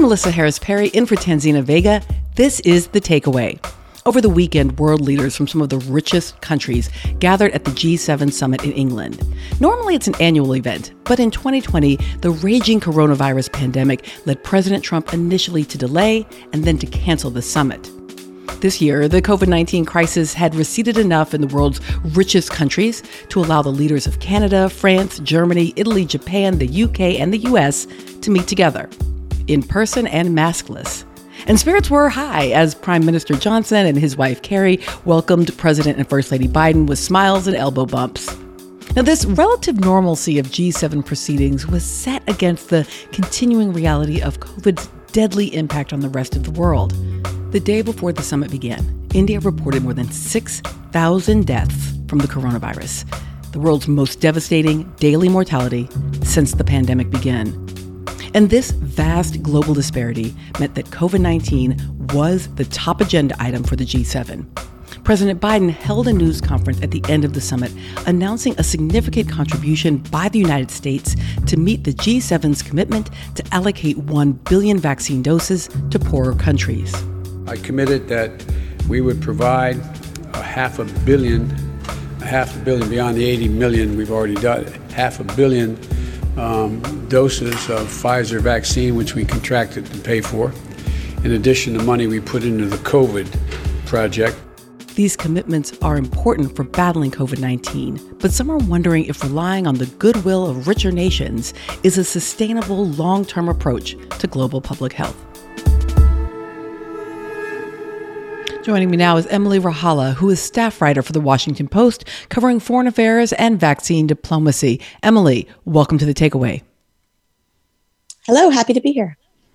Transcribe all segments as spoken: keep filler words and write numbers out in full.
Melissa Harris Perry in for Tanzina Vega. This is The Takeaway. Over the weekend, world leaders from some of the richest countries gathered at the G seven summit in England. Normally, it's an annual event, but in twenty twenty, the raging coronavirus pandemic led President Trump initially to delay and then to cancel the summit. This year, the covid nineteen crisis had receded enough in the world's richest countries to allow the leaders of Canada, France, Germany, Italy, Japan, the U K, and the U S to meet together, in person and maskless. And spirits were high as Prime Minister Johnson and his wife Carrie welcomed President and First Lady Biden with smiles and elbow bumps. Now, this relative normalcy of G seven proceedings was set against the continuing reality of COVID's deadly impact on the rest of the world. The day before the summit began, India reported more than six thousand deaths from the coronavirus, the world's most devastating daily mortality since the pandemic began. And this vast global disparity meant that covid nineteen was the top agenda item for the G seven. President Biden held a news conference at the end of the summit, announcing a significant contribution by the United States to meet the G seven's commitment to allocate one billion vaccine doses to poorer countries. I committed that we would provide a half a billion, a half a billion beyond the eighty million we've already done, half a billion um, doses of Pfizer vaccine, which we contracted to pay for, in addition to money we put into the COVID project. These commitments are important for battling covid nineteen, but some are wondering if relying on the goodwill of richer nations is a sustainable long-term approach to global public health. Joining me now is Emily Rahala, who is staff writer for The Washington Post, covering foreign affairs and vaccine diplomacy. Emily, welcome to The Takeaway. Hello, happy to be here.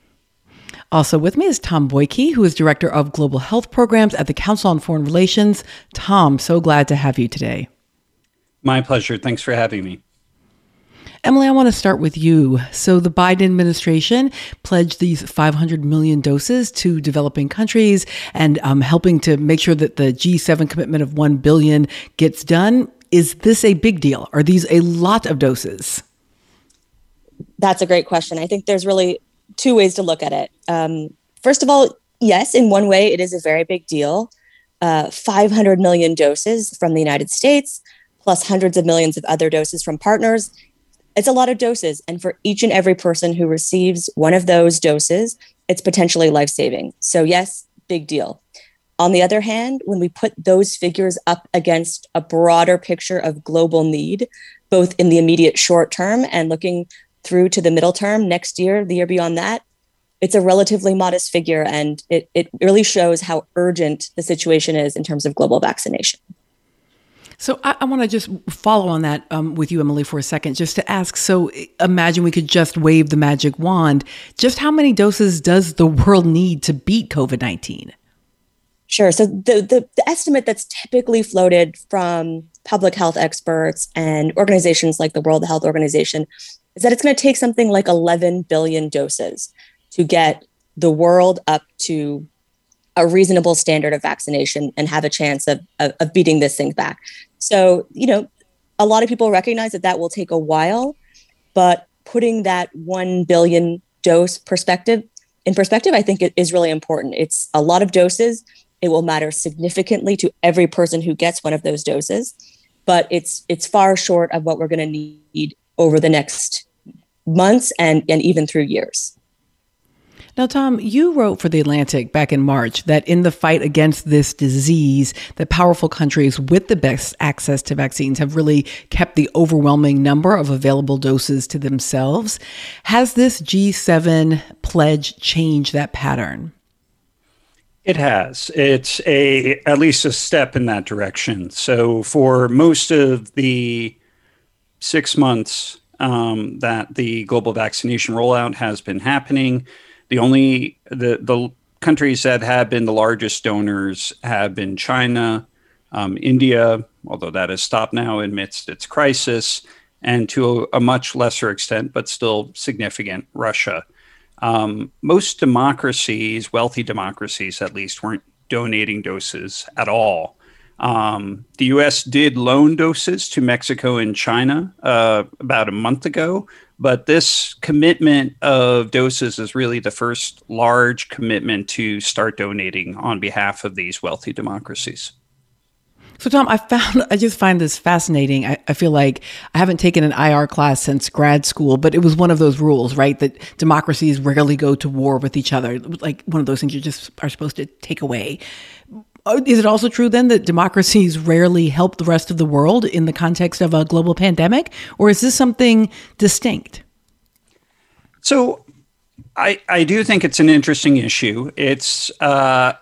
Also with me is Tom Boyke, who is Director of Global Health Programs at the Council on Foreign Relations. Tom, so glad to have you today. My pleasure. Thanks for having me. Emily, I want to start with you. So the Biden administration pledged these five hundred million doses to developing countries and um, helping to make sure that the G seven commitment of one billion gets done. Is this a big deal? Are these a lot of doses? That's a great question. I think there's really two ways to look at it. Um, first of all, yes, in one way, it is a very big deal. Uh, five hundred million doses from the United States, plus hundreds of millions of other doses from partners. It's a lot of doses. And for each and every person who receives one of those doses, it's potentially life-saving. So yes, big deal. On the other hand, when we put those figures up against a broader picture of global need, both in the immediate short term and looking through to the middle term, next year, the year beyond that, it's a relatively modest figure. And it, it really shows how urgent the situation is in terms of global vaccination. So I, I want to just follow on that um, with you, Emily, for a second, just to ask, so imagine we could just wave the magic wand. Just how many doses does the world need to beat covid nineteen? Sure. So the, the, the estimate that's typically floated from public health experts and organizations like the World Health Organization is that it's going to take something like eleven billion doses to get the world up to a reasonable standard of vaccination and have a chance of, of, of beating this thing back. So, you know, a lot of people recognize that that will take a while, but putting that one billion dose perspective in perspective, I think it is really important. It's a lot of doses. It will matter significantly to every person who gets one of those doses, but it's it's far short of what we're going to need over the next months and, and even through years. Now, Tom, you wrote for The Atlantic back in March that in the fight against this disease, the powerful countries with the best access to vaccines have really kept the overwhelming number of available doses to themselves. Has this G seven pledge changed that pattern? It has. It's a at least a step in that direction. So for most of the six months um, that the global vaccination rollout has been happening, The only the the countries that have been the largest donors have been China, um, India, although that has stopped now amidst its crisis, and to a, a much lesser extent, but still significant, Russia. Um, most democracies, wealthy democracies at least, weren't donating doses at all. Um, the U S did loan doses to Mexico and China uh, about a month ago, but this commitment of doses is really the first large commitment to start donating on behalf of these wealthy democracies. So, Tom, I found I just find this fascinating. I, I feel like I haven't taken an I R class since grad school, but it was one of those rules, right? That democracies rarely go to war with each other. Like one of those things you just are supposed to take away. Is it also true then that democracies rarely help the rest of the world in the context of a global pandemic? Or is this something distinct? So I, I do think it's an interesting issue. It's uh,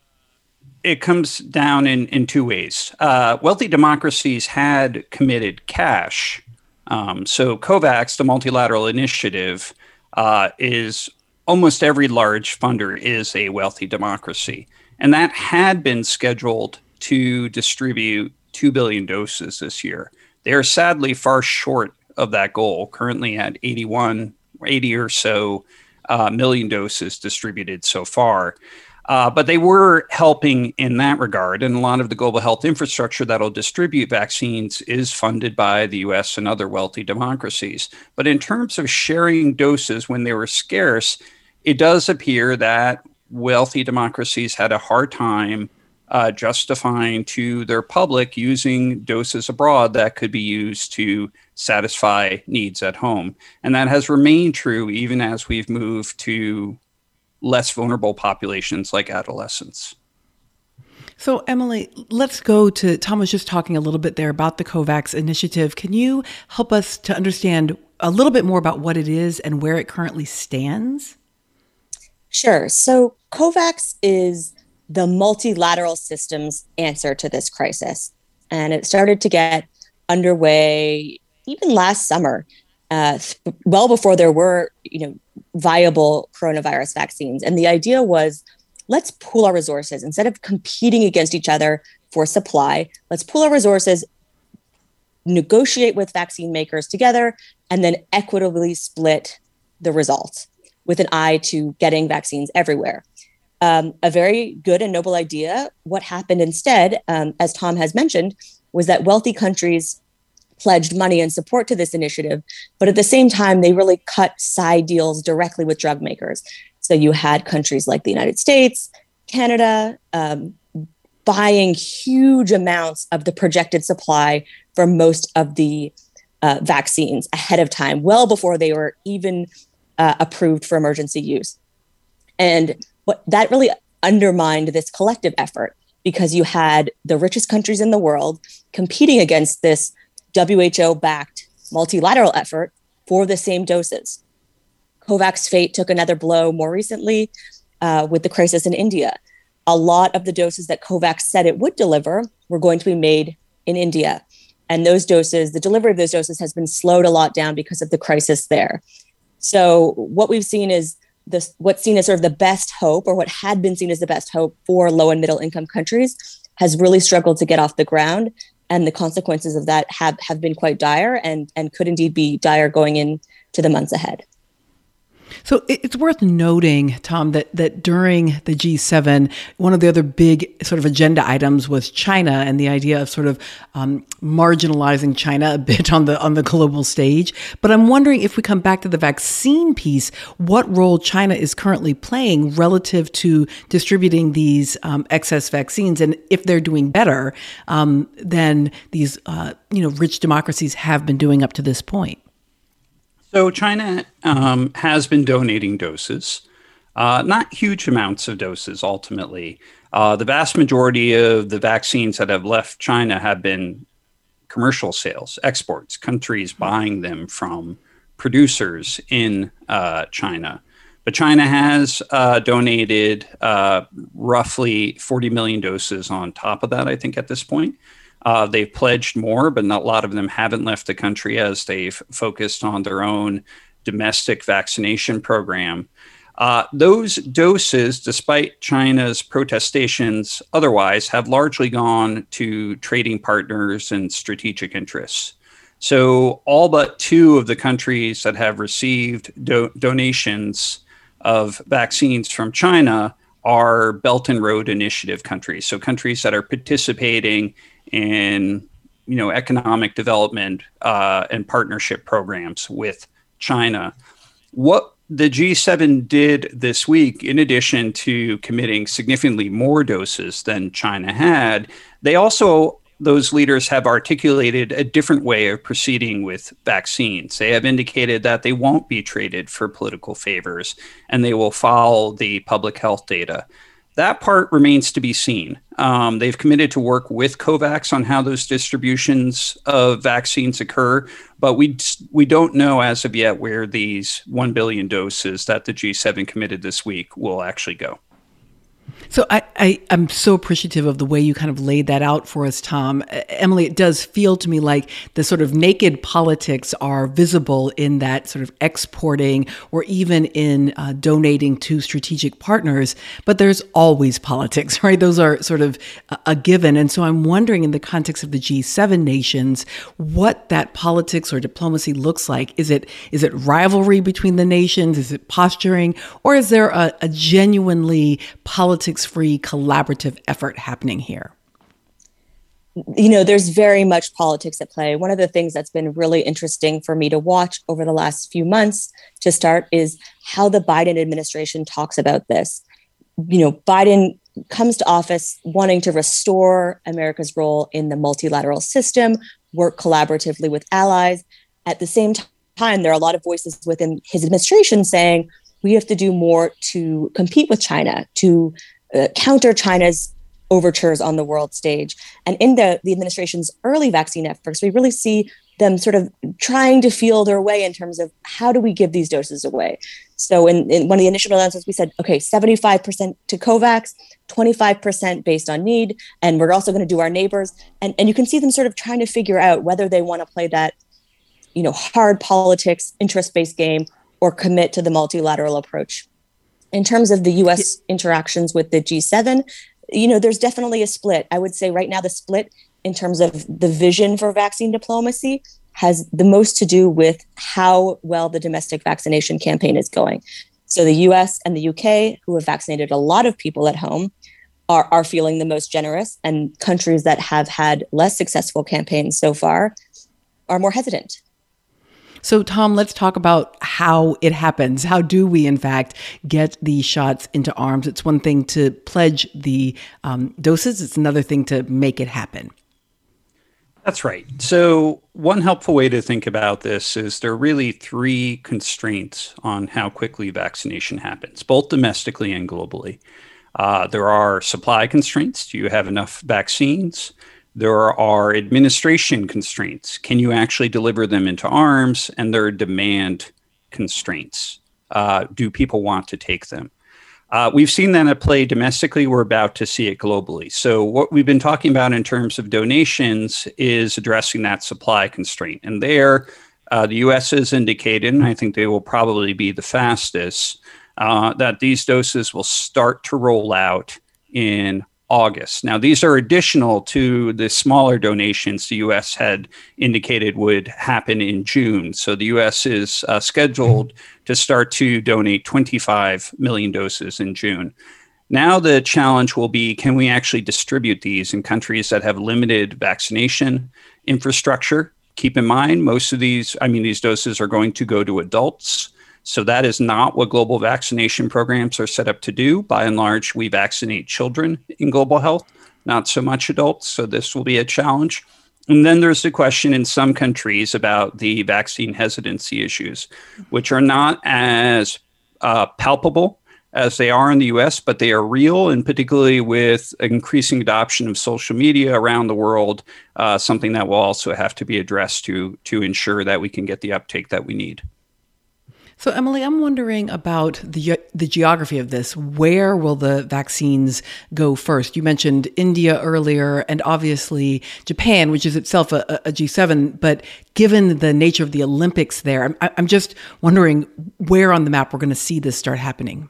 it comes down in, in two ways. Uh, wealthy democracies had committed cash. Um, so COVAX, the multilateral initiative, uh, is almost every large funder is a wealthy democracy. And that had been scheduled to distribute two billion doses this year. They are sadly far short of that goal, currently at eighty-one, eighty or so uh, million doses distributed so far. Uh, but they were helping in that regard. And a lot of the global health infrastructure that'll distribute vaccines is funded by the U S and other wealthy democracies. But in terms of sharing doses when they were scarce, it does appear that wealthy democracies had a hard time uh, justifying to their public using doses abroad that could be used to satisfy needs at home. And that has remained true even as we've moved to less vulnerable populations like adolescents. So, Emily, let's go to, Tom was just talking a little bit there about the COVAX initiative. Can you help us to understand a little bit more about what it is and where it currently stands? Sure. So COVAX is the multilateral system's answer to this crisis. And it started to get underway even last summer, uh, well before there were, you know, viable coronavirus vaccines. And the idea was, let's pool our resources. Instead of competing against each other for supply, let's pool our resources, negotiate with vaccine makers together, and then equitably split the results, with an eye to getting vaccines everywhere. Um, a very good and noble idea. What happened instead, um, as Tom has mentioned, was that wealthy countries pledged money and support to this initiative, but at the same time, they really cut side deals directly with drug makers. So you had countries like the United States, Canada, um, buying huge amounts of the projected supply for most of the uh, vaccines ahead of time, well before they were even Uh, approved for emergency use. And what that really undermined this collective effort, because you had the richest countries in the world competing against this W H O-backed multilateral effort for the same doses. COVAX fate took another blow more recently uh, with the crisis in India. A lot of the doses that COVAX said it would deliver were going to be made in India. And those doses, the delivery of those doses has been slowed a lot down because of the crisis there. So what we've seen is this, what's seen as sort of the best hope, or what had been seen as the best hope for low and middle income countries, has really struggled to get off the ground. And the consequences of that have, have been quite dire and, and could indeed be dire going into the months ahead. So it's worth noting, Tom, that that during the G seven, one of the other big sort of agenda items was China and the idea of sort of um, marginalizing China a bit on the on the global stage. But I'm wondering, if we come back to the vaccine piece, what role China is currently playing relative to distributing these um, excess vaccines, and if they're doing better um, than these uh, you know rich democracies have been doing up to this point. So China um, has been donating doses, uh, not huge amounts of doses ultimately. Uh, the vast majority of the vaccines that have left China have been commercial sales, exports, countries buying them from producers in uh, China. But China has uh, donated uh, roughly forty million doses on top of that, I think, at this point. Uh, they've pledged more, but not, a lot of them haven't left the country as they've focused on their own domestic vaccination program. Uh, those doses, despite China's protestations otherwise, have largely gone to trading partners and strategic interests. So all but two of the countries that have received do- donations of vaccines from China are Belt and Road Initiative countries. So countries that are participating in, you know, economic development uh, and partnership programs with China. What the G seven did this week, in addition to committing significantly more doses than China had, they also, those leaders have articulated a different way of proceeding with vaccines. They have indicated that they won't be traded for political favors and they will follow the public health data. That part remains to be seen. Um, they've committed to work with COVAX on how those distributions of vaccines occur, but we we don't know as of yet where these one billion doses that the G seven committed this week will actually go. So I, I, I'm so appreciative of the way you kind of laid that out for us, Tom. Uh, Emily, it does feel to me like the sort of naked politics are visible in that sort of exporting or even in uh, donating to strategic partners, but there's always politics, right? Those are sort of a, a given. And so I'm wondering, in the context of the G seven nations, what that politics or diplomacy looks like. Is it is it rivalry between the nations? Is it posturing? Or is there a, a genuinely politics politics-free collaborative effort happening here? You know, there's very much politics at play. One of the things that's been really interesting for me to watch over the last few months to start is how the Biden administration talks about this. You know, Biden comes to office wanting to restore America's role in the multilateral system, work collaboratively with allies. At the same time, there are a lot of voices within his administration saying, we have to do more to compete with China, to uh, counter China's overtures on the world stage. And in the, the administration's early vaccine efforts, we really see them sort of trying to feel their way in terms of how do we give these doses away. So in, in one of the initial announcements, we said, okay, seventy-five percent to COVAX, twenty-five percent based on need, and we're also going to do our neighbors. And, and you can see them sort of trying to figure out whether they want to play that, you know, hard politics, interest-based game, or commit to the multilateral approach. In terms of the U S interactions with the G seven, you know, there's definitely a split. I would say right now the split in terms of the vision for vaccine diplomacy has the most to do with how well the domestic vaccination campaign is going. So the U S and the U K, who have vaccinated a lot of people at home, are, are feeling the most generous, and countries that have had less successful campaigns so far are more hesitant. So, Tom, let's talk about how it happens. How do we, in fact, get these shots into arms? It's one thing to pledge the um, doses. It's another thing to make it happen. That's right. So one helpful way to think about this is there are really three constraints on how quickly vaccination happens, both domestically and globally. Uh, there are supply constraints. Do you have enough vaccines? There are administration constraints. Can you actually deliver them into arms? And there are demand constraints. Uh, do people want to take them? Uh, we've seen that at play domestically. We're about to see it globally. So what we've been talking about in terms of donations is addressing that supply constraint. And there, uh, the U S has indicated, and I think they will probably be the fastest, uh, that these doses will start to roll out in August. Now, these are additional to the smaller donations the U S had indicated would happen in June. So the U S is uh, scheduled to start to donate twenty-five million doses in June. Now the challenge will be, can we actually distribute these in countries that have limited vaccination infrastructure? Keep in mind, most of these, I mean, these doses are going to go to adults. So that is not what global vaccination programs are set up to do. By and large, we vaccinate children in global health, not so much adults. So this will be a challenge. And then there's the question in some countries about the vaccine hesitancy issues, which are not as uh, palpable as they are in the U S, but they are real, and particularly with increasing adoption of social media around the world, uh, something that will also have to be addressed to, to ensure that we can get the uptake that we need. So, Emily, I'm wondering about the the geography of this. Where will the vaccines go first? You mentioned India earlier, and obviously Japan, which is itself a, a G seven. But given the nature of the Olympics there, I'm, I'm just wondering where on the map we're going to see this start happening.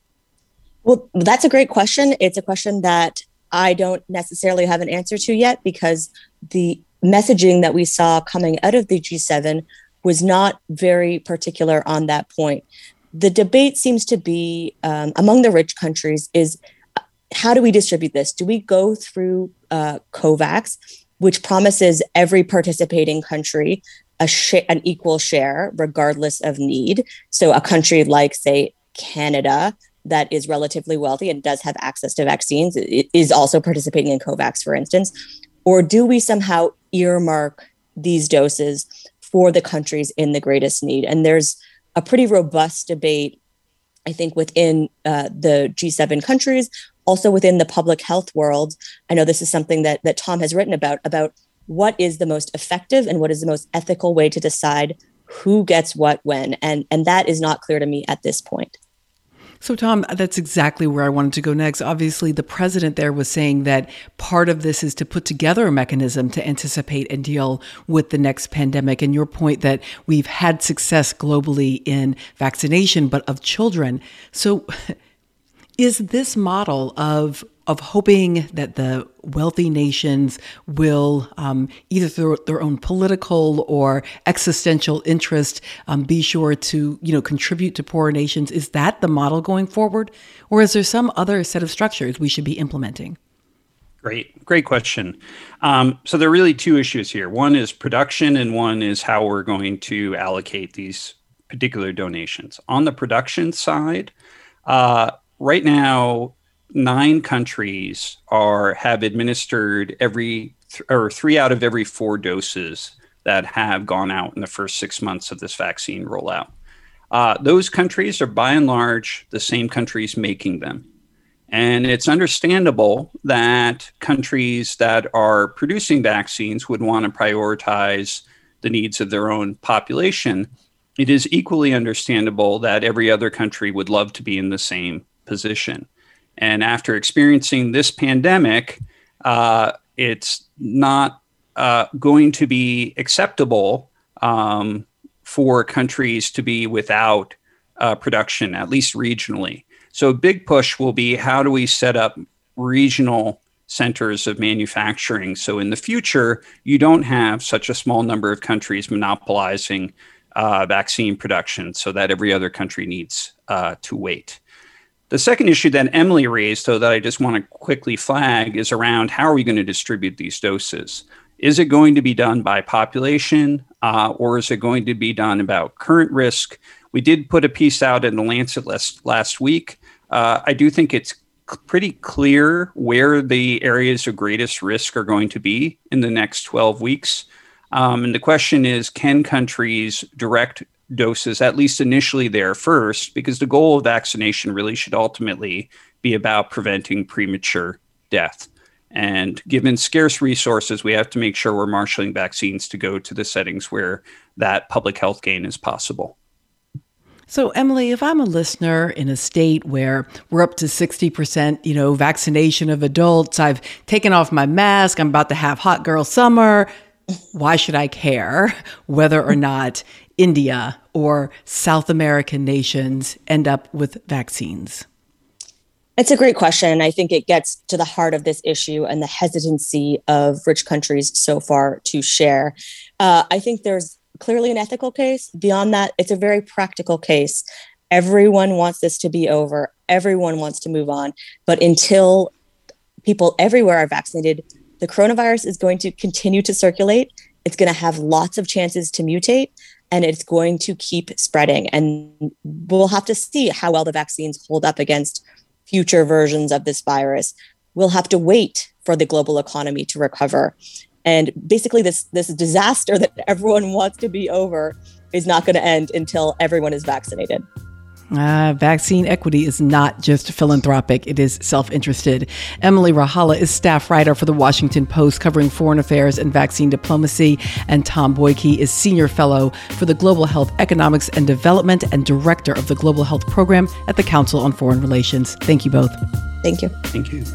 Well, that's a great question. It's a question that I don't necessarily have an answer to yet, because the messaging that we saw coming out of the G seven was not very particular on that point. the debate seems to be um, among the rich countries is how do we distribute this? Do we go through uh, COVAX, which promises every participating country a sh- an equal share regardless of need? So a country like, say, Canada, that is relatively wealthy and does have access to vaccines, it is also participating in COVAX, for instance. Or do we somehow earmark these doses for the countries in the greatest need? And there's a pretty robust debate, I think, within uh, the G seven countries, also within the public health world. I know this is something that, that Tom has written about, about what is the most effective and what is the most ethical way to decide who gets what when. And, and that is not clear to me at this point. So, Tom, that's exactly where I wanted to go next. Obviously, the president there was saying that part of this is to put together a mechanism to anticipate and deal with the next pandemic. And your point that we've had success globally in vaccination, but of children. So is this model of of hoping that the wealthy nations will, um, either through their own political or existential interest, um, be sure to, you know, contribute to poorer nations, is that the model going forward? Or is there some other set of structures we should be implementing? Great, great question. Um, so there are really two issues here. One is production and one is how we're going to allocate these particular donations. On the production side, uh, right now, nine countries are have administered every th- or three out of every four doses that have gone out in the first six months of this vaccine rollout. Uh, those countries are by and large the same countries making them. And it's understandable that countries that are producing vaccines would want to prioritize the needs of their own population. It is equally understandable that every other country would love to be in the same position. And after experiencing this pandemic, uh, it's not uh, going to be acceptable um, for countries to be without uh, production, at least regionally. So a big push will be, how do we set up regional centers of manufacturing? So in the future, you don't have such a small number of countries monopolizing uh, vaccine production so that every other country needs uh, to wait. The second issue that Emily raised, though, that I just want to quickly flag, is around how are we going to distribute these doses? Is it going to be done by population, uh, or is it going to be done about current risk? We did put a piece out in the Lancet last, last week. Uh, I do think it's c- pretty clear where the areas of greatest risk are going to be in the next twelve weeks. Um, and the question is, can countries direct doses, at least initially there first, because the goal of vaccination really should ultimately be about preventing premature death. And given scarce resources, we have to make sure we're marshaling vaccines to go to the settings where that public health gain is possible. So, Emily, if I'm a listener in a state where we're up to sixty percent, you know, vaccination of adults, I've taken off my mask, I'm about to have hot girl summer, why should I care whether or not India or South American nations end up with vaccines? It's a great question. I think it gets to the heart of this issue and the hesitancy of rich countries so far to share. Uh, I think there's clearly an ethical case. Beyond that, it's a very practical case. Everyone wants this to be over. Everyone wants to move on. But until people everywhere are vaccinated, the coronavirus is going to continue to circulate. It's going to have lots of chances to mutate, and it's going to keep spreading. And we'll have to see how well the vaccines hold up against future versions of this virus. We'll have to wait for the global economy to recover. And basically this, this disaster that everyone wants to be over is not going to end until everyone is vaccinated. Uh, vaccine equity is not just philanthropic, it is self-interested. Emily Rauhala is staff writer for The Washington Post covering foreign affairs and vaccine diplomacy, and Tom Boyke is senior fellow for the Global Health Economics and Development and director of the Global Health Program at the Council on Foreign Relations. Thank you both. Thank you. Thank you.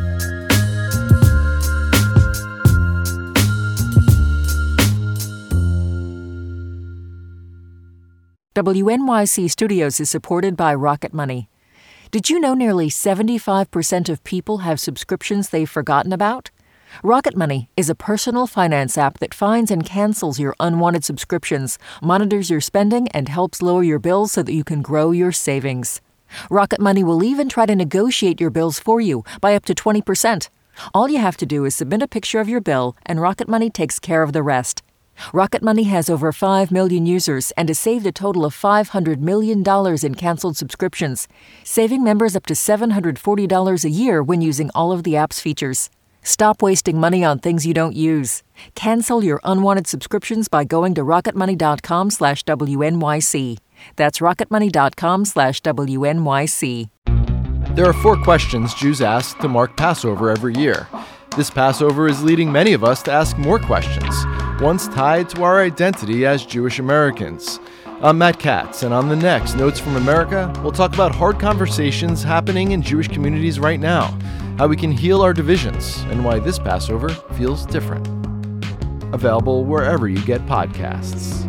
W N Y C Studios is supported by Rocket Money. Did you know nearly seventy-five percent of people have subscriptions they've forgotten about? Rocket Money is a personal finance app that finds and cancels your unwanted subscriptions, monitors your spending, and helps lower your bills so that you can grow your savings. Rocket Money will even try to negotiate your bills for you by up to twenty percent. All you have to do is submit a picture of your bill, and Rocket Money takes care of the rest. Rocket Money has over five million users and has saved a total of five hundred million dollars in canceled subscriptions, saving members up to seven hundred forty dollars a year when using all of the app's features. Stop wasting money on things you don't use. Cancel your unwanted subscriptions by going to rocketmoney.com slash WNYC. That's rocketmoney.com slash WNYC. There are four questions Jews ask to mark Passover every year. This Passover is leading many of us to ask more questions, ones tied to our identity as Jewish Americans. I'm Matt Katz, and on the next Notes from America, we'll talk about hard conversations happening in Jewish communities right now, how we can heal our divisions, and why this Passover feels different. Available wherever you get podcasts.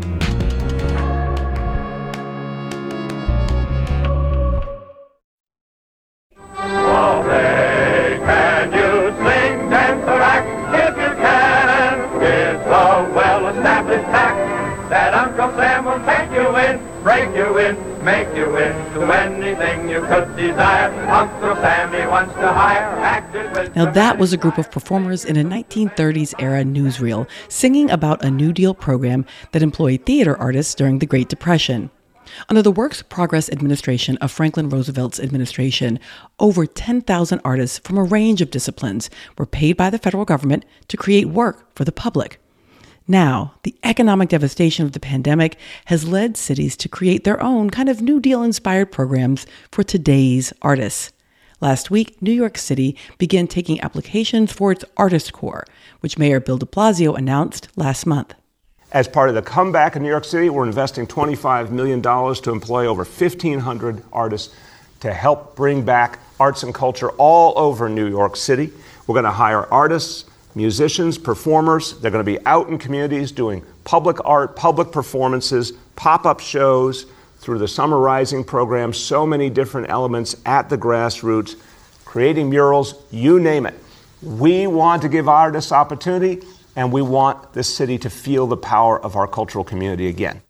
That Uncle Sam will take you in, break you in, make you into anything you could desire. Uncle Sammy wants to hire actors with... Now that was a group of performers in a nineteen thirties era newsreel singing about a New Deal program that employed theater artists during the Great Depression. Under the Works Progress Administration of Franklin Roosevelt's administration, over ten thousand artists from a range of disciplines were paid by the federal government to create work for the public. Now, the economic devastation of the pandemic has led cities to create their own kind of New Deal-inspired programs for today's artists. Last week, New York City began taking applications for its Artist Corps, which Mayor Bill de Blasio announced last month. As part of the comeback in New York City, we're investing twenty-five million dollars to employ over fifteen hundred artists to help bring back arts and culture all over New York City. We're going to hire artists, musicians, performers. They're going to be out in communities doing public art, public performances, pop-up shows through the Summer Rising program, so many different elements at the grassroots, creating murals, you name it. We want to give artists opportunity, and we want this city to feel the power of our cultural community again.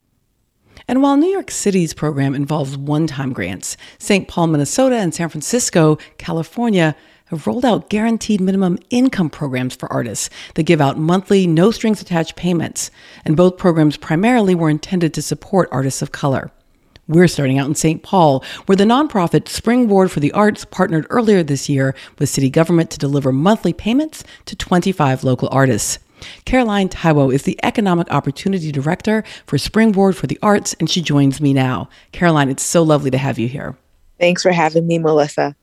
And while New York City's program involves one-time grants, Saint Paul, Minnesota, and San Francisco, California, have rolled out guaranteed minimum income programs for artists that give out monthly, no-strings-attached payments. And both programs primarily were intended to support artists of color. We're starting out in Saint Paul, where the nonprofit Springboard for the Arts partnered earlier this year with city government to deliver monthly payments to twenty-five local artists. Caroline Taiwo is the Economic Opportunity Director for Springboard for the Arts, and she joins me now. Caroline, it's so lovely to have you here. Thanks for having me, Melissa.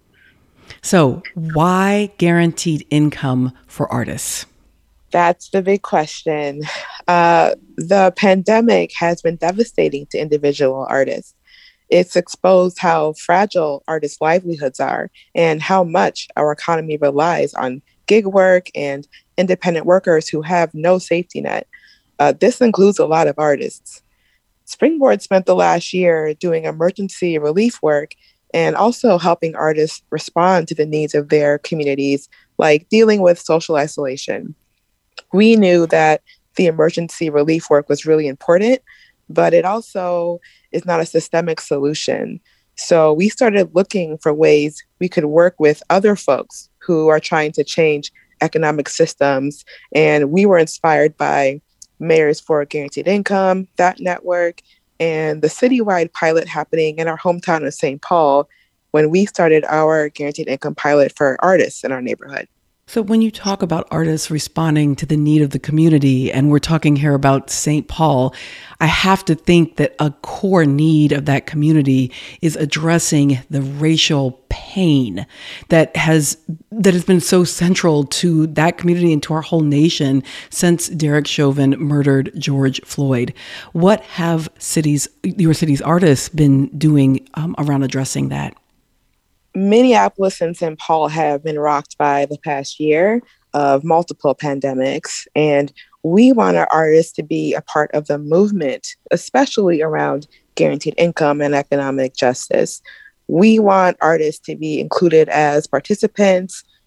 So why guaranteed income for artists? That's the big question. Uh, the pandemic has been devastating to individual artists. It's exposed how fragile artists' livelihoods are and how much our economy relies on gig work and independent workers who have no safety net. Uh, this includes a lot of artists. Springboard spent the last year doing emergency relief work and also helping artists respond to the needs of their communities, like dealing with social isolation. We knew that the emergency relief work was really important, but it also is not a systemic solution. So we started looking for ways we could work with other folks who are trying to change economic systems. And we were inspired by Mayors for Guaranteed Income, that network, and the citywide pilot happening in our hometown of Saint Paul when we started our Guaranteed Income pilot for artists in our neighborhood. So when you talk about artists responding to the need of the community, and we're talking here about Saint Paul, I have to think that a core need of that community is addressing the racial pain that has that has been so central to that community and to our whole nation since Derek Chauvin murdered George Floyd. What have cities, your city's artists been doing um, around addressing that? Minneapolis and Saint Paul have been rocked by the past year of multiple pandemics, and we want our artists to be a part of the movement, especially around guaranteed income and economic justice. We want artists to be included as participants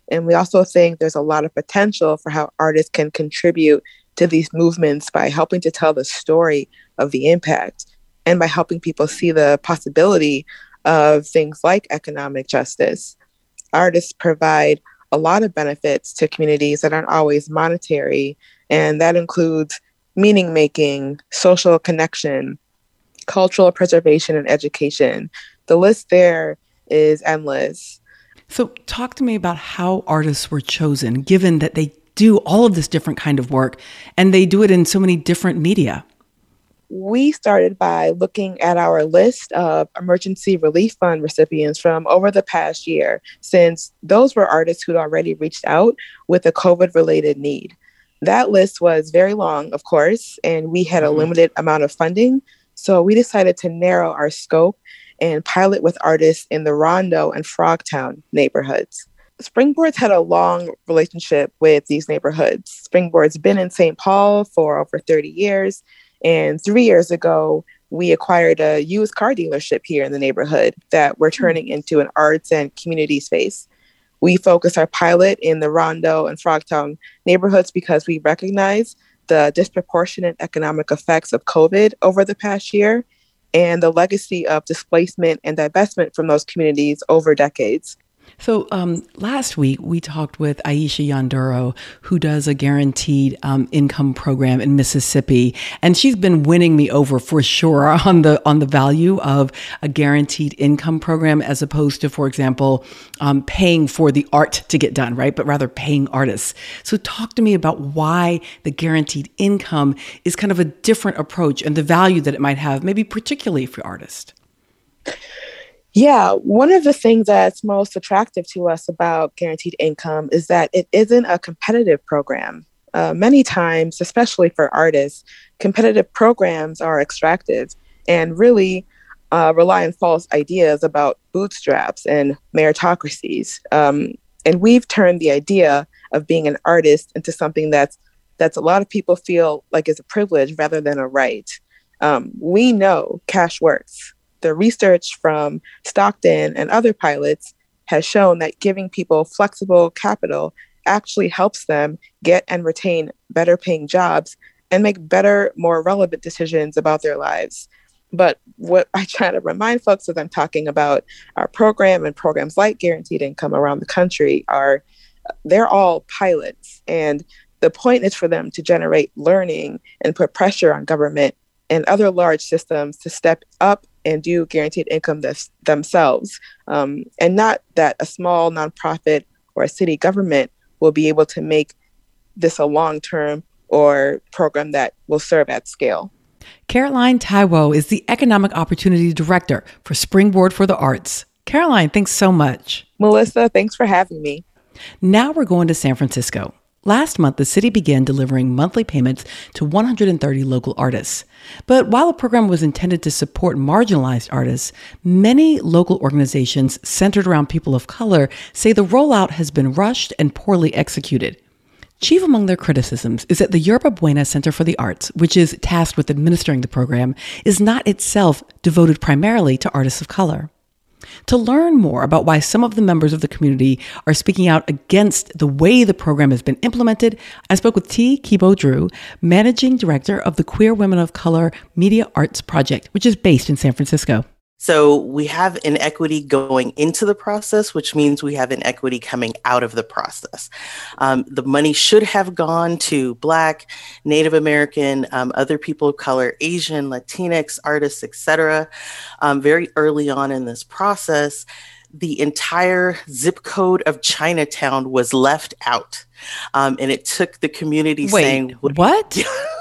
And we also think there's a lot of potential for how artists can contribute to these movements by helping to tell the story of the impact and by helping people see the possibility of things like economic justice. Artists provide a lot of benefits to communities that aren't always monetary, and that includes meaning making, social connection, cultural preservation, and education. The list there is endless. So talk to me about how artists were chosen, given that they do all of this different kind of work and they do it in so many different media. We started by looking at our list of emergency relief fund recipients from over the past year, since those were artists who'd already reached out with a COVID-related need. That list was very long, of course, and we had a limited amount of funding. So we decided to narrow our scope and pilot with artists in the Rondo and Frogtown neighborhoods. Springboard's had a long relationship with these neighborhoods. Springboard's been in Saint Paul for over thirty years. And three years ago, we acquired a used car dealership here in the neighborhood that we're turning into an arts and community space. We focus our pilot in the Rondo and Frogtown neighborhoods because we recognize the disproportionate economic effects of COVID over the past year and the legacy of displacement and divestment from those communities over decades. So um, last week, we talked with Aisha Yanduro, who does a guaranteed um, income program in Mississippi. And she's been winning me over for sure on the on the value of a guaranteed income program as opposed to, for example, um, paying for the art to get done, right? But rather paying artists. So talk to me about why the guaranteed income is kind of a different approach and the value that it might have, maybe particularly for artists. Yeah, one of the things that's most attractive to us about guaranteed income is that it isn't a competitive program. Uh, many times, especially for artists, competitive programs are extractive and really uh, rely on false ideas about bootstraps and meritocracies. Um, and we've turned the idea of being an artist into something that's that's a lot of people feel like is a privilege rather than a right. Um, we know cash works. The research from Stockton and other pilots has shown that giving people flexible capital actually helps them get and retain better paying jobs and make better, more relevant decisions about their lives. But what I try to remind folks as I'm talking about our program and programs like Guaranteed Income around the country are, they're all pilots. And the point is for them to generate learning and put pressure on government and other large systems to step up and do guaranteed income this, themselves. Um, and not that a small nonprofit or a city government will be able to make this a long-term or program that will serve at scale. Caroline Taiwo is the Economic Opportunity Director for Springboard for the Arts. Caroline, thanks so much. Melissa, thanks for having me. Now we're going to San Francisco. Last month, the city began delivering monthly payments to one hundred thirty local artists. But while the program was intended to support marginalized artists, many local organizations centered around people of color say the rollout has been rushed and poorly executed. Chief among their criticisms is that the Yerba Buena Center for the Arts, which is tasked with administering the program, is not itself devoted primarily to artists of color. To learn more about why some of the members of the community are speaking out against the way the program has been implemented, I spoke with T. Kibo Drew, Managing Director of the Queer Women of Color Media Arts Project, which is based in San Francisco. So we have inequity going into the process, which means we have inequity coming out of the process. Um, the money should have gone to Black, Native American, um, other people of color, Asian, Latinx artists, et cetera. Um, very early on in this process, the entire zip code of Chinatown was left out. Um, and it took the community Wait, saying, what?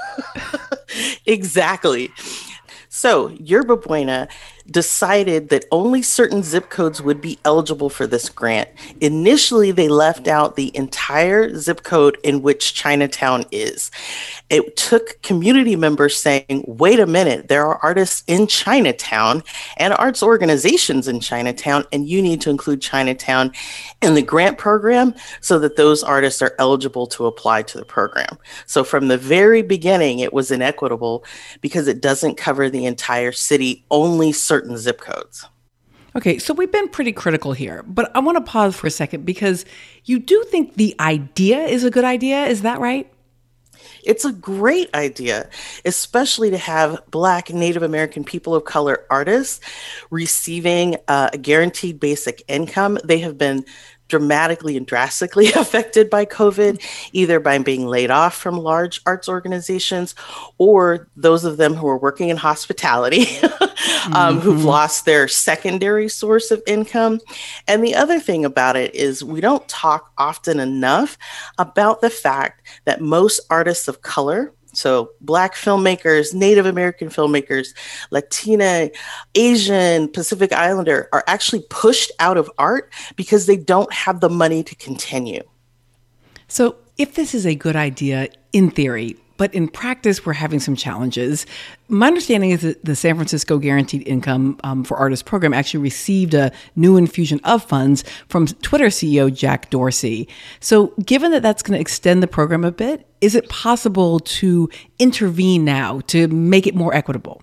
Exactly. So Yerba Buena decided that only certain zip codes would be eligible for this grant. Initially, they left out the entire zip code in which Chinatown is. It took community members saying, wait a minute, there are artists in Chinatown and arts organizations in Chinatown, and you need to include Chinatown in the grant program so that those artists are eligible to apply to the program. So from the very beginning, it was inequitable because it doesn't cover the entire city, only certain zip codes. Okay, so we've been pretty critical here, but I want to pause for a second because you do think the idea is a good idea. Is that right? It's a great idea, especially to have Black and Native American people of color artists receiving uh, a guaranteed basic income. They have been dramatically and drastically affected by COVID, either by being laid off from large arts organizations or those of them who are working in hospitality um, mm-hmm. who've lost their secondary source of income. And the other thing about it is we don't talk often enough about the fact that most artists of color, so Black filmmakers, Native American filmmakers, Latina, Asian, Pacific Islander are actually pushed out of art because they don't have the money to continue. So if this is a good idea in theory, but in practice, we're having some challenges. My understanding is that the San Francisco Guaranteed Income um, for Artists program actually received a new infusion of funds from Twitter C E O Jack Dorsey. So given that that's going to extend the program a bit, is it possible to intervene now to make it more equitable?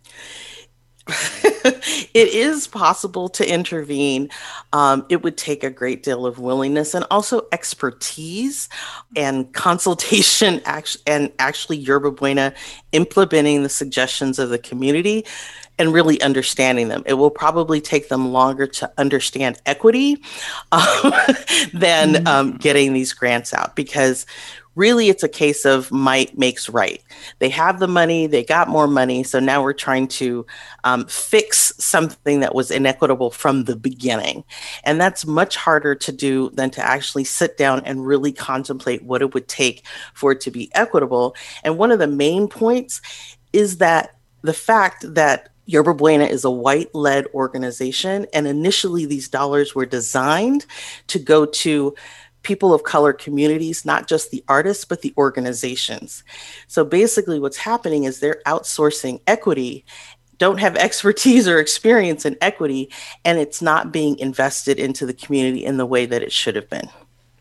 It is possible to intervene. Um, it would take a great deal of willingness and also expertise and consultation act- and actually Yerba Buena implementing the suggestions of the community and really understanding them. It will probably take them longer to understand equity um, than mm-hmm. um, getting these grants out, because really it's a case of might makes right. They have the money, they got more money, so now we're trying to um, fix something that was inequitable from the beginning. And that's much harder to do than to actually sit down and really contemplate what it would take for it to be equitable. And one of the main points is that the fact that Yerba Buena is a white-led organization, and initially these dollars were designed to go to people of color communities, not just the artists, but the organizations. So basically what's happening is they're outsourcing equity, don't have expertise or experience in equity, and it's not being invested into the community in the way that it should have been.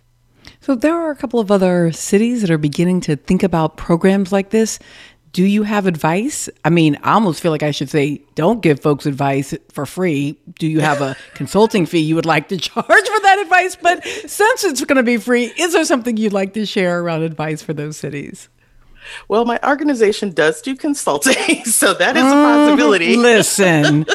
So there are a couple of other cities that are beginning to think about programs like this. Do you have advice? I mean, I almost feel like I should say, don't give folks advice for free. Do you have a consulting fee you would like to charge for that advice? But since it's going to be free, is there something you'd like to share around advice for those cities? Well, my organization does do consulting, so that is a possibility. Mm, listen.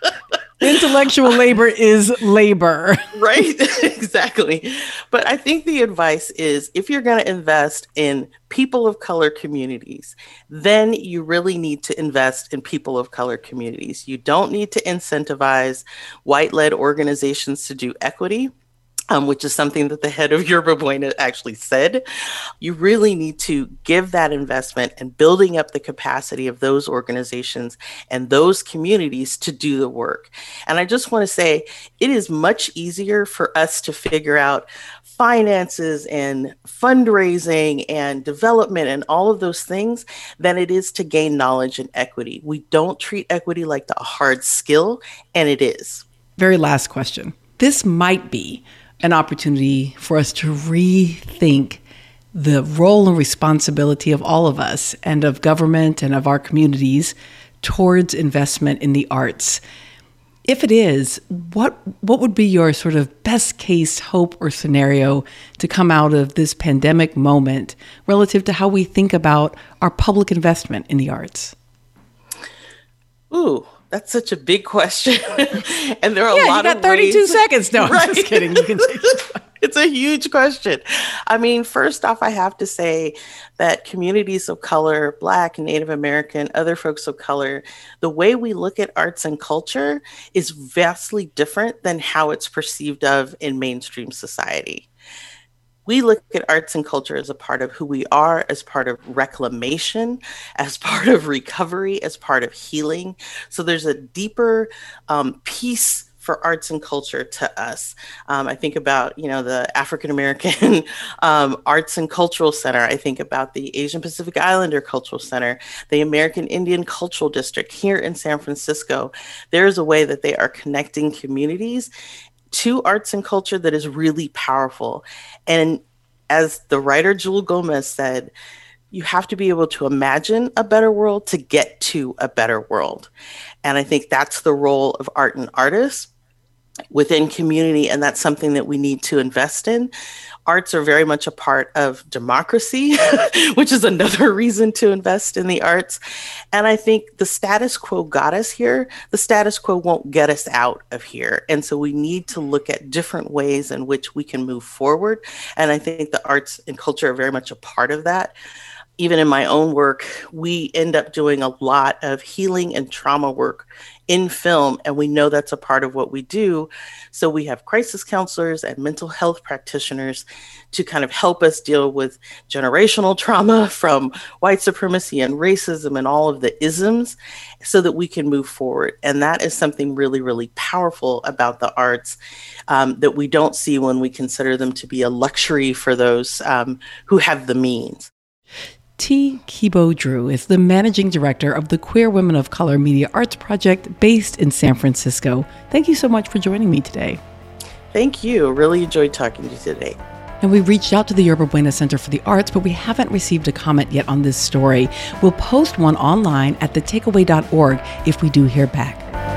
Intellectual labor is labor. Right, exactly. But I think the advice is if you're going to invest in people of color communities, then you really need to invest in people of color communities. You don't need to incentivize white-led organizations to do equity. Um, which is something that the head of Yerba Buena actually said. You really need to give that investment and building up the capacity of those organizations and those communities to do the work. And I just want to say, it is much easier for us to figure out finances and fundraising and development and all of those things than it is to gain knowledge and equity. We don't treat equity like a hard skill, and it is. Very last question. This might be an opportunity for us to rethink the role and responsibility of all of us and of government and of our communities towards investment in the arts. If it is, what what would be your sort of best case hope or scenario to come out of this pandemic moment relative to how we think about our public investment in the arts? Ooh. That's such a big question. And there are yeah, a lot you got of thirty-two ways. seconds. No, right? I'm just kidding. You can take It's a huge question. I mean, first off, I have to say that communities of color, Black, Native American, other folks of color, the way we look at arts and culture is vastly different than how it's perceived of in mainstream society. We look at arts and culture as a part of who we are, as part of reclamation, as part of recovery, as part of healing. So there's a deeper um, piece for arts and culture to us. Um, I think about, you know, the African American um, Arts and Cultural Center. I think about the Asian Pacific Islander Cultural Center, the American Indian Cultural District here in San Francisco. There is a way that they are connecting communities to arts and culture that is really powerful. And as the writer Jewel Gomez said, you have to be able to imagine a better world to get to a better world. And I think that's the role of art and artists. within community, and that's something that we need to invest in. Arts are very much a part of democracy, which is another reason to invest in the arts. And I think the status quo got us here. The status quo won't get us out of here. And so we need to look at different ways in which we can move forward. And I think the arts and culture are very much a part of that. Even in my own work, we end up doing a lot of healing and trauma work in film, and we know that's a part of what we do. So we have crisis counselors and mental health practitioners to kind of help us deal with generational trauma from white supremacy and racism and all of the isms so that we can move forward. And that is something really, really powerful about the arts um, that we don't see when we consider them to be a luxury for those um, who have the means. T. Kibo Drew is the managing director of the Queer Women of Color Media Arts Project based in San Francisco. Thank you so much for joining me today. Thank you. Really enjoyed talking to you today. And we reached out to the Yerba Buena Center for the Arts, but we haven't received a comment yet on this story. We'll post one online at the takeaway dot org if we do hear back.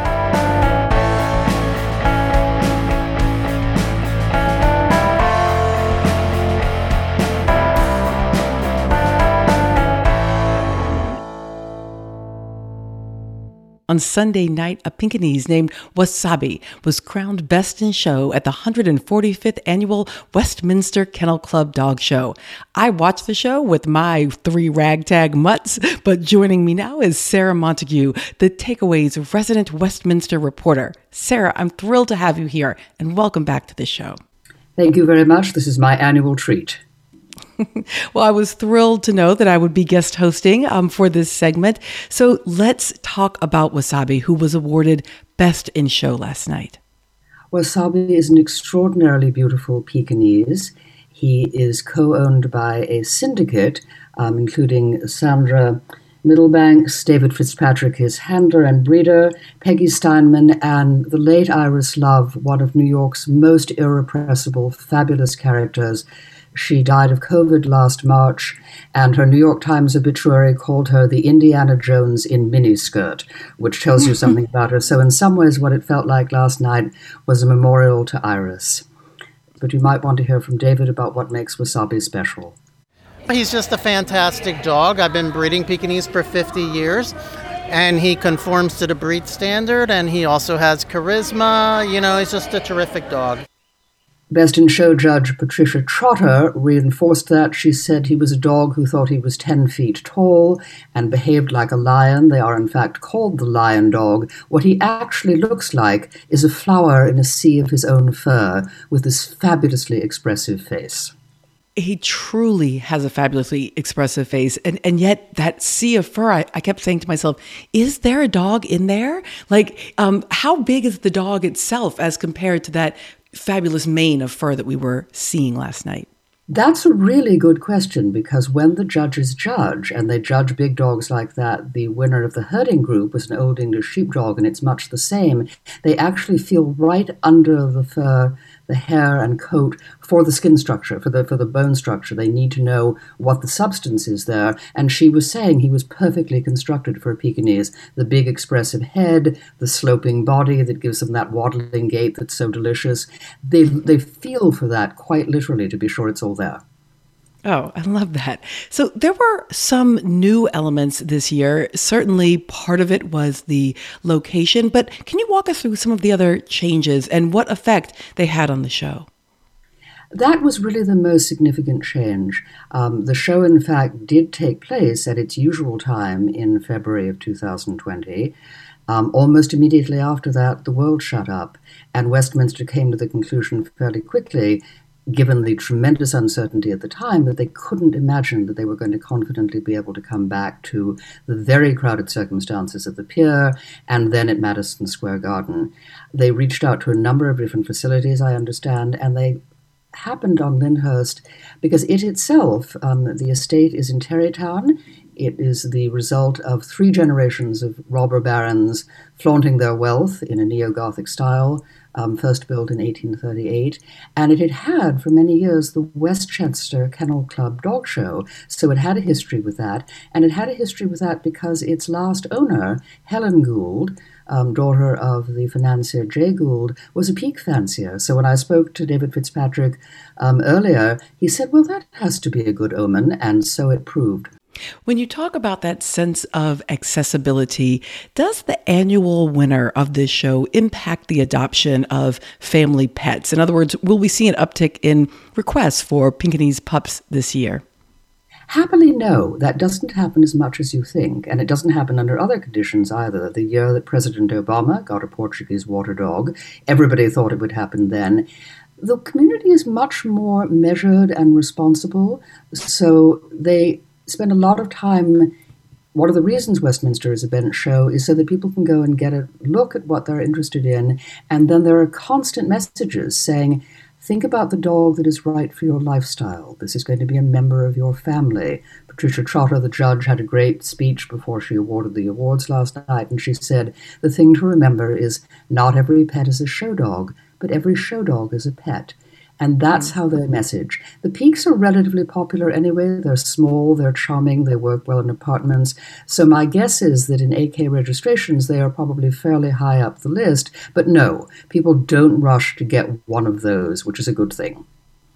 On Sunday night, a Pekingese named Wasabi was crowned Best in Show at the one hundred forty-fifth Annual Westminster Kennel Club Dog Show. I watched the show with my three ragtag mutts, but joining me now is Sarah Montague, the Takeaway's resident Westminster reporter. Sarah, I'm thrilled to have you here, and welcome back to the show. Thank you very much. This is my annual treat. Well, I was thrilled to know that I would be guest hosting um, for this segment. So let's talk about Wasabi, who was awarded Best in Show last night. Wasabi is an extraordinarily beautiful Pekingese. He is co-owned by a syndicate, um, including Sandra Middlebanks, David Fitzpatrick, his handler and breeder, Peggy Steinman, and the late Iris Love, one of New York's most irrepressible, fabulous characters. She died of COVID last March, and her New York Times obituary called her the Indiana Jones in miniskirt, which tells you something about her. So in some ways, what it felt like last night was a memorial to Iris. But you might want to hear from David about what makes Wasabi special. He's just a fantastic dog. I've been breeding Pekingese for fifty years, and he conforms to the breed standard, and he also has charisma. You know, he's just a terrific dog. Best in Show judge Patricia Trotter reinforced that. She said he was a dog who thought he was ten feet tall and behaved like a lion. They are in fact called the lion dog. What he actually looks like is a flower in a sea of his own fur with this fabulously expressive face. He truly has a fabulously expressive face. And, and yet that sea of fur, I, I kept saying to myself, is there a dog in there? Like, um, how big is the dog itself as compared to that fabulous mane of fur that we were seeing last night? That's a really good question, because when the judges judge, and they judge big dogs like that, the winner of the herding group was an Old English sheepdog, and it's much the same. They actually feel right under the fur, the hair and coat for the skin structure, for the for the bone structure. They need to know what the substance is there. And she was saying he was perfectly constructed for a Pekingese. The big expressive head, the sloping body that gives them that waddling gait that's so delicious. They they feel for that quite literally to be sure it's all there. Oh, I love that. So there were some new elements this year. Certainly part of it was the location, but can you walk us through some of the other changes and what effect they had on the show? That was really the most significant change. Um, the show, in fact, did take place at its usual time in February of two thousand twenty. Um, almost immediately after that, the world shut up, and Westminster came to the conclusion fairly quickly, given the tremendous uncertainty at the time, that they couldn't imagine that they were going to confidently be able to come back to the very crowded circumstances at the pier and then at Madison Square Garden. They reached out to a number of different facilities, I understand, and they happened on Lyndhurst because it itself, um, the estate is in Terrytown. It is the result of three generations of robber barons flaunting their wealth in a neo-Gothic style. um, first built in eighteen thirty-eight, and it had had for many years the Westchester Kennel Club Dog Show, so it had a history with that, and it had a history with that because its last owner, Helen Gould, um, daughter of the financier Jay Gould, was a peak fancier. So when I spoke to David Fitzpatrick um, earlier, he said, well, that has to be a good omen, and so it proved. When you talk about that sense of accessibility, does the annual winner of this show impact the adoption of family pets? In other words, will we see an uptick in requests for Pinkenese pups this year? Happily, no. That doesn't happen as much as you think, and it doesn't happen under other conditions either. The year that President Obama got a Portuguese water dog, everybody thought it would happen then. The community is much more measured and responsible, so they spend a lot of time. One of the reasons Westminster is a bench show is so that people can go and get a look at what they're interested in, and then there are constant messages saying, think about the dog that is right for your lifestyle. This is going to be a member of your family. Patricia Trotter, the judge, had a great speech before she awarded the awards last night, and she said, the thing to remember is not every pet is a show dog, but every show dog is a pet. And that's how they message. The Peaks are relatively popular anyway. They're small, they're charming, they work well in apartments. So my guess is that in A K registrations, they are probably fairly high up the list. But no, people don't rush to get one of those, which is a good thing.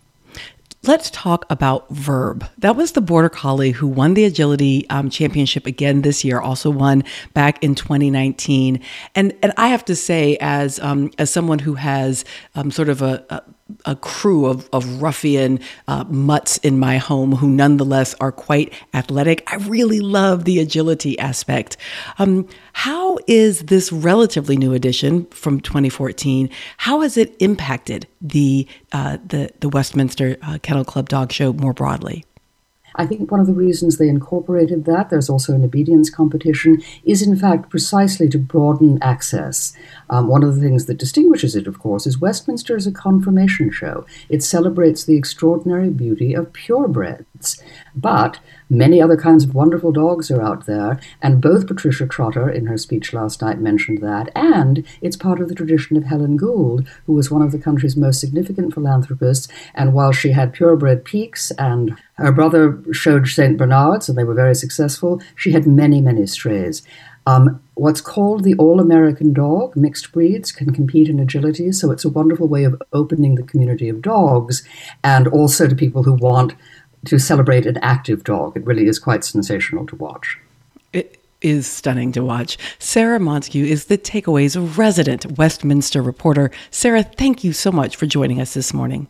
Let's talk about Verb. That was the Border Collie who won the Agility um, Championship again this year, also won back in twenty nineteen. And and I have to say, as um, as someone who has um, sort of a, a a crew of, of ruffian uh, mutts in my home who nonetheless are quite athletic, I really love the agility aspect. Um, how is this relatively new edition from twenty fourteen, how has it impacted the uh, the, the Westminster uh, Kennel Club Dog Show more broadly? I think one of the reasons they incorporated that, there's also an obedience competition, is in fact precisely to broaden access. Um, one of the things that distinguishes it, of course, is Westminster is a confirmation show. It celebrates the extraordinary beauty of purebreds. But many other kinds of wonderful dogs are out there, and both Patricia Trotter in her speech last night mentioned that, and it's part of the tradition of Helen Gould, who was one of the country's most significant philanthropists, and while she had purebred Peaks and her brother showed Saint Bernards, and they were very successful, she had many, many strays. Um, what's called the All-American Dog, mixed breeds, can compete in agility, so it's a wonderful way of opening the community of dogs, and also to people who want to celebrate an active dog. It really is quite sensational to watch. It is stunning to watch. Sarah Montague is the Takeaway's resident Westminster reporter. Sarah, thank you so much for joining us this morning.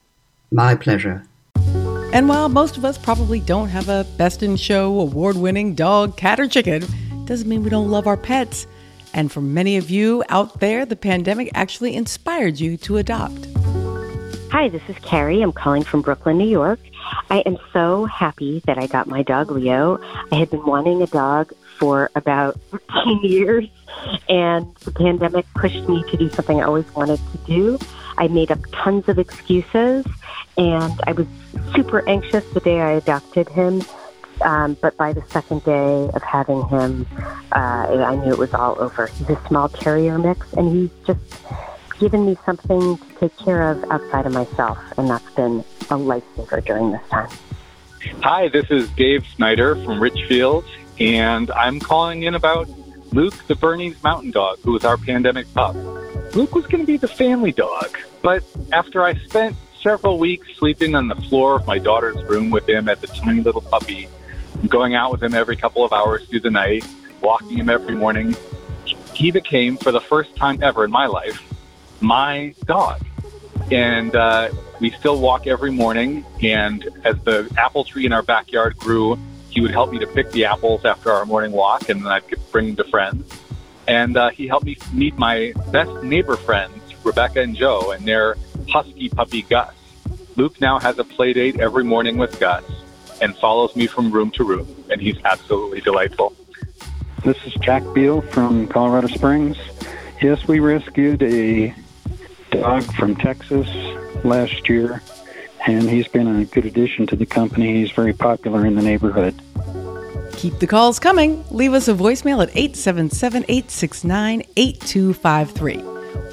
My pleasure. And while most of us probably don't have a Best in Show award-winning dog, cat, or chicken, doesn't mean we don't love our pets. And for many of you out there, the pandemic actually inspired you to adopt. Hi, this is Carrie. I'm calling from Brooklyn, New York. I am so happy that I got my dog, Leo. I had been wanting a dog for about fifteen years, and the pandemic pushed me to do something I always wanted to do. I made up tons of excuses, and I was super anxious the day I adopted him. Um, but by the second day of having him, uh, I knew it was all over. He's a small terrier mix, and he's just given me something to take care of outside of myself, and that's been a lifesaver during this time. Hi, this is Dave Snyder from Richfield, and I'm calling in about Luke, the Bernese Mountain Dog, who was our pandemic pup. Luke was going to be the family dog, but after I spent several weeks sleeping on the floor of my daughter's room with him as a tiny little puppy, going out with him every couple of hours through the night, walking him every morning, he became, for the first time ever in my life, my dog. And uh, we still walk every morning, and as the apple tree in our backyard grew, he would help me to pick the apples after our morning walk, and then I'd bring them to friends. And uh, he helped me meet my best neighbor friends, Rebecca and Joe, and their husky puppy, Gus. Luke now has a play date every morning with Gus and follows me from room to room, and he's absolutely delightful. This is Jack Beal from Colorado Springs. Yes, we rescued a dog from Texas last year, and he's been a good addition to the company. He's very popular in the neighborhood. Keep the calls coming. Leave us a voicemail at eight seven seven, eight six nine, eight two five three.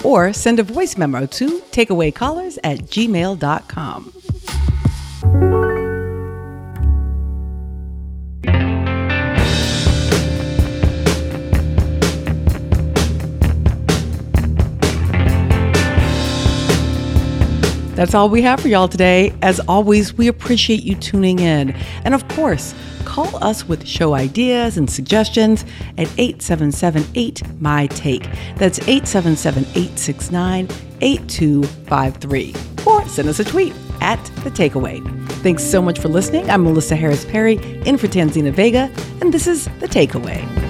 or send a voice memo to takeawaycallers at gmail dot com. That's all we have for y'all today. As always, we appreciate you tuning in. And of course, call us with show ideas and suggestions at eight seven seven eight, M Y Take. That's eight seven seven, eight six nine, eight two five three. Or send us a tweet at The Takeaway. Thanks so much for listening. I'm Melissa Harris Perry, in for Tanzina Vega, and this is The Takeaway.